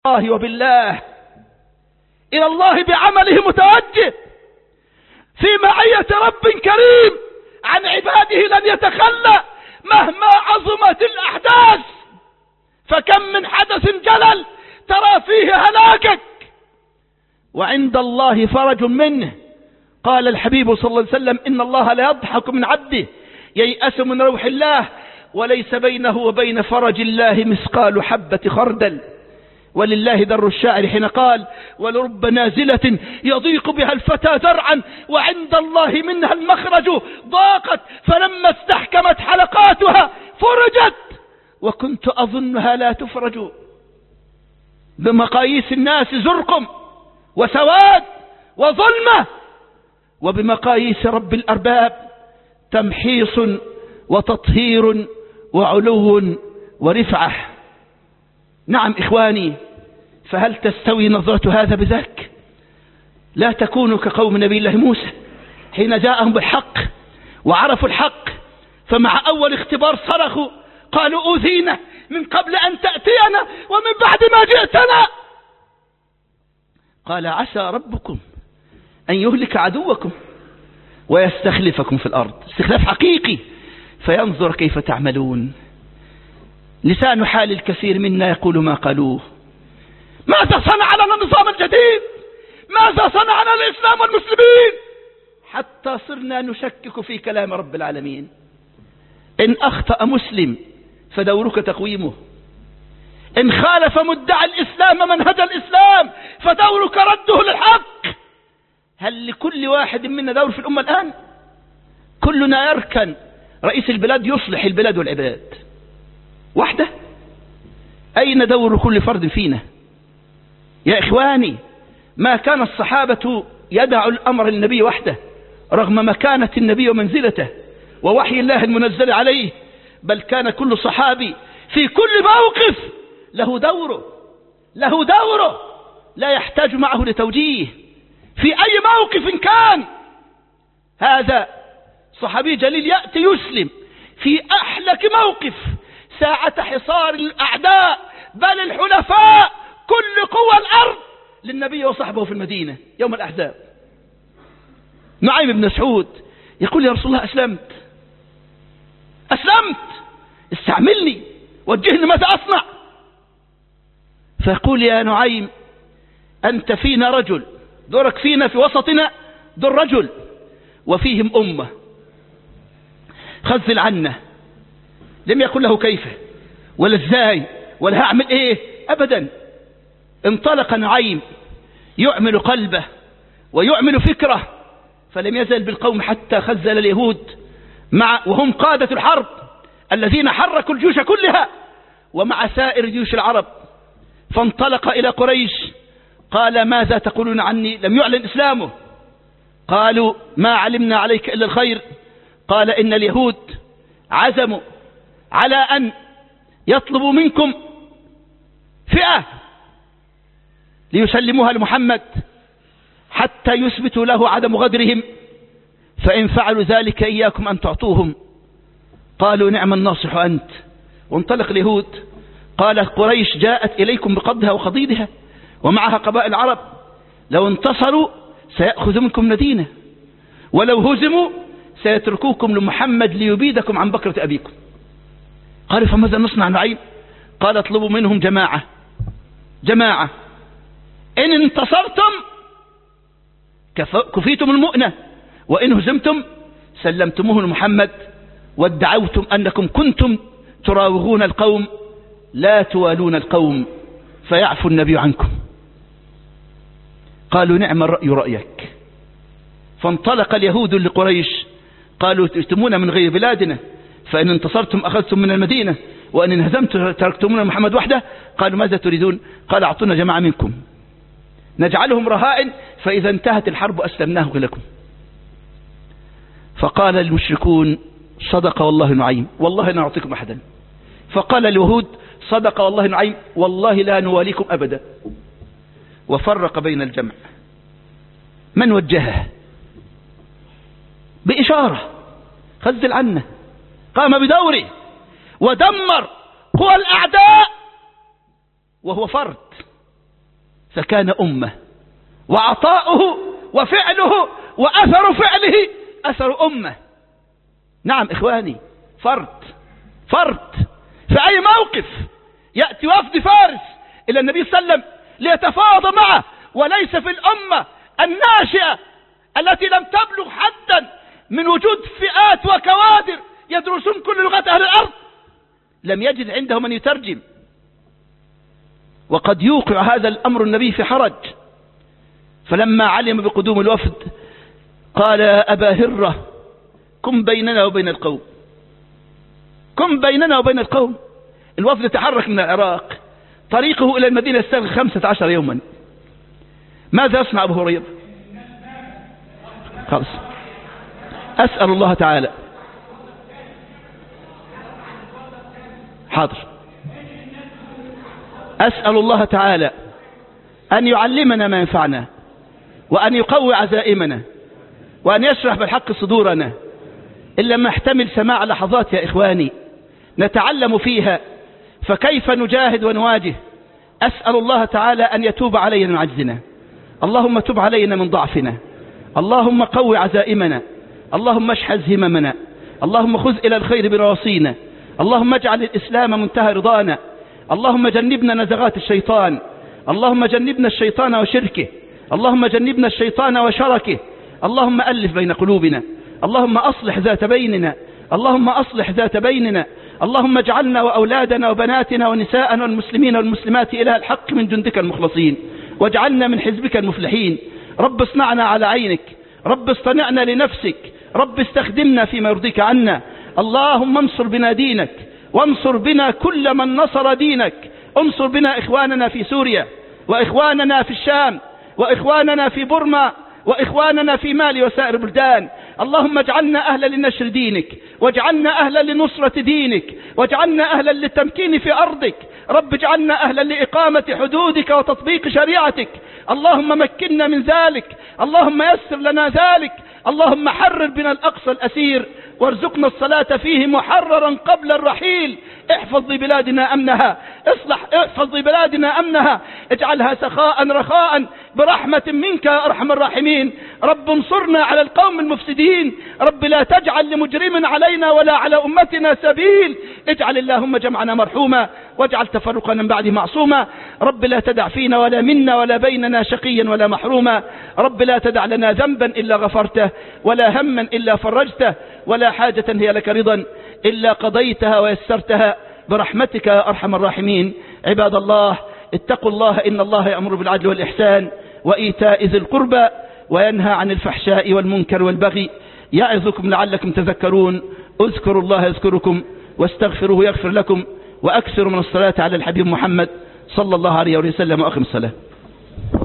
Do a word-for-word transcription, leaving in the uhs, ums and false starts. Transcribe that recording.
الله وبالله إلى الله بعمله متوجه في معية رب كريم عن عباده لن يتخلى مهما عظمت الأحداث، فكم من حدث جلل ترى فيه هلاكك وعند الله فرج منه. قال الحبيب صلى الله عليه وسلم: إن الله لا يضحك من عبده ييأس من روح الله وليس بينه وبين فرج الله مثقال حبة خردل. ولله در الشاعر حين قال: ولرب نازلة يضيق بها الفتى ذرعا وعند الله منها المخرج ضاقت فلما استحكمت حلقاتها فرجت وكنت أظنها لا تفرج. بمقاييس الناس زرق وسواد وظلمة، وبمقاييس رب الأرباب تمحيص وتطهير وعلو ورفعة. نعم إخواني، فهل تستوي نظرة هذا بذاك؟ لا تكونوا كقوم نبي الله موسى حين جاءهم بالحق وعرفوا الحق، فمع أول اختبار صرخوا قالوا: أوذينا من قبل أن تأتينا ومن بعد ما جئتنا. قال: عسى ربكم أن يهلك عدوكم ويستخلفكم في الأرض، استخلاف حقيقي، فينظر كيف تعملون. لسان حال الكثير منا يقول ما قالوه: ماذا صنع لنا النظام الجديد؟ ماذا صنع لنا الإسلام والمسلمين؟ حتى صرنا نشكك في كلام رب العالمين. إن أخطأ مسلم فدورك تقويمه، إن خالف مدعي الإسلام منهج الإسلام فدورك رده للحق. هل لكل واحد منا دور في الأمة الآن؟ كلنا يركن رئيس البلاد يصلح البلاد والعباد وحده. أين دور كل فرد فينا؟ يا إخواني، ما كان الصحابة يدعوا الأمر للنبي وحده رغم مكانة النبي ومنزلته ووحي الله المنزل عليه، بل كان كل صحابي في كل موقف له دوره له دوره لا يحتاج معه لتوجيه في أي موقف كان. هذا صحابي جليل يأتي يسلم في أحلك موقف ساعة حصار الأعداء بل الحلفاء كل قوى الأرض للنبي وصحبه في المدينة يوم الأحزاب. نعيم بن مسعود يقول: يا رسول الله أسلمت أسلمت استعملني وجهني ماذا أصنع؟ فيقول: يا نعيم أنت فينا رجل، دورك فينا في وسطنا دور رجل وفيهم أمة، خذل عنا. لم يقل له كيف ولا ازاي ولا هعمل ايه ابدا. انطلق نعيم يعمل قلبه ويعمل فكره، فلم يزل بالقوم حتى خزل اليهود مع وهم قادة الحرب الذين حركوا الجيوش كلها ومع سائر جيوش العرب. فانطلق إلى قريش قال: ماذا تقولون عني؟ لم يعلن إسلامه. قالوا: ما علمنا عليك إلا الخير. قال: إن اليهود عزموا على أن يطلبوا منكم فئة ليسلموها لمحمد حتى يثبتوا له عدم غدرهم، فإن فعلوا ذلك إياكم أن تعطوهم. قالوا: نعم الناصح أنت. وانطلق اليهود. قال: قريش جاءت إليكم بقضها وخضيضها ومعها قبائل العرب، لو انتصروا سيأخذ منكم مدينة، ولو هزموا سيتركوكم لمحمد ليبيدكم عن بكرة أبيكم. قالوا: فماذا نصنع نعيم؟ قال: اطلبوا منهم جماعة جماعة إن انتصرتم كفيتم المؤنة، وإن هزمتم سلمتموه لمحمد وادعوتم أنكم كنتم تراوغون القوم لا توالون القوم فيعفو النبي عنكم. قالوا: نعم الرأي رأيك. فانطلق اليهود لقريش قالوا: تأتمون من غير بلادنا، فإن انتصرتم أخذتم من المدينة، وإن انهزمتم تركتمون محمد وحده. قالوا: ماذا تريدون؟ قال: أعطونا جماعة منكم نجعلهم رهائن، فإذا انتهت الحرب أسلمناه لكم. فقال المشركون: صدق والله نعيم، والله لا نعطيكم أحدا. فقال اليهود: صدق والله نعيم، والله لا نواليكم أبدا. وفرق بين الجمع. من وجهه؟ بإشارة، خذل عنه، قام بدوره ودمر قوى الأعداء وهو فرد فكان أمة، وعطاؤه وفعله وأثر فعله أثر أمة. نعم إخواني، فرد فرد في أي موقف يأتي وفد فارس إلى النبي صلى الله عليه وسلم ليتفاوض معه، وليس في الأمة الناشئة التي لم تبلغ حدا من وجود فئات وكوادر يدرسون كل لغات أهل الأرض، لم يجد عنده من يترجم. وقد يوقع هذا الأمر النبي في حرج، فلما علم بقدوم الوفد قال يا أبا هرة كن بيننا وبين القوم، كن بيننا وبين القوم. الوفد تحرك من العراق، طريقه إلى المدينة يستغرق خمسة عشر يوما. ماذا يصنع أبو هريرة؟ خلاص، أسأل الله تعالى، حاضر، أسأل الله تعالى أن يعلمنا ما ينفعنا، وأن يقوي عزائمنا، وأن يشرح بالحق صدورنا، إلا ما احتمل سماع لحظات يا إخواني نتعلم فيها فكيف نجاهد ونواجه. أسأل الله تعالى أن يتوب علينا من عجزنا، اللهم تب علينا من ضعفنا، اللهم قوي عزائمنا، اللهم اشحذ هممنا، اللهم خذ إلى الخير برواصينا، اللهم اجعل الإسلام منتهى رضانا، اللهم جنبنا نزغات الشيطان، اللهم جنبنا الشيطان وشركه، اللهم جنبنا الشيطان وشركه، اللهم ألف بين قلوبنا، اللهم أصلح ذات بيننا، اللهم أصلح ذات بيننا، اللهم اجعلنا وأولادنا وبناتنا ونساءنا والمسلمين والمسلمات إلى الحق من جندك المخلصين، واجعلنا من حزبك المفلحين. رب اصنعنا على عينك، رب اصطنعنا لنفسك، رب استخدمنا فيما يرضيك عنا. اللهم انصر بنا دينك، وانصر بنا كل من نصر دينك، انصر بنا إخواننا في سوريا، وإخواننا في الشام، وإخواننا في بورما، وإخواننا في مالي وسائر البلدان. اللهم اجعلنا أهلا لنشر دينك، واجعلنا أهلا لنصرة دينك، واجعلنا أهلا للتمكين في أرضك. رب اجعلنا أهلا لإقامة حدودك وتطبيق شريعتك. اللهم مكننا من ذلك، اللهم يسر لنا ذلك. اللهم حرر بنا الأقصى الأسير، وارزقنا الصلاة فيه محررا قبل الرحيل. احفظ لبلادنا أمنها، اصلح احفظ لبلادنا أمنها، اجعلها سخاء رخاء برحمة منك يا أرحم الراحمين. رب انصرنا على القوم المفسدين، رب لا تجعل لمجرم علينا ولا على أمتنا سبيل. اجعل اللهم جمعنا مرحوما، واجعل تفرقنا من بعد معصوما. رب لا تدع فينا ولا منا ولا بيننا شقيا ولا محروما. رب لا تدع لنا ذنبا إلا غفرته، ولا هما إلا فرجته، ولا حاجة هي لك رضا إلا قضيتها ويسرتها برحمتك يا أرحم الراحمين. عباد الله، اتقوا الله، إن الله يأمر بالعدل والإحسان وإيتاء ذي القربى، وينهى عن الفحشاء والمنكر والبغي، يعظكم لعلكم تذكرون. اذكروا الله يذكركم، واستغفروه يغفر لكم، وأكثروا من الصلاة على الحبيب محمد صلى الله عليه وسلم، وأقم الصلاة.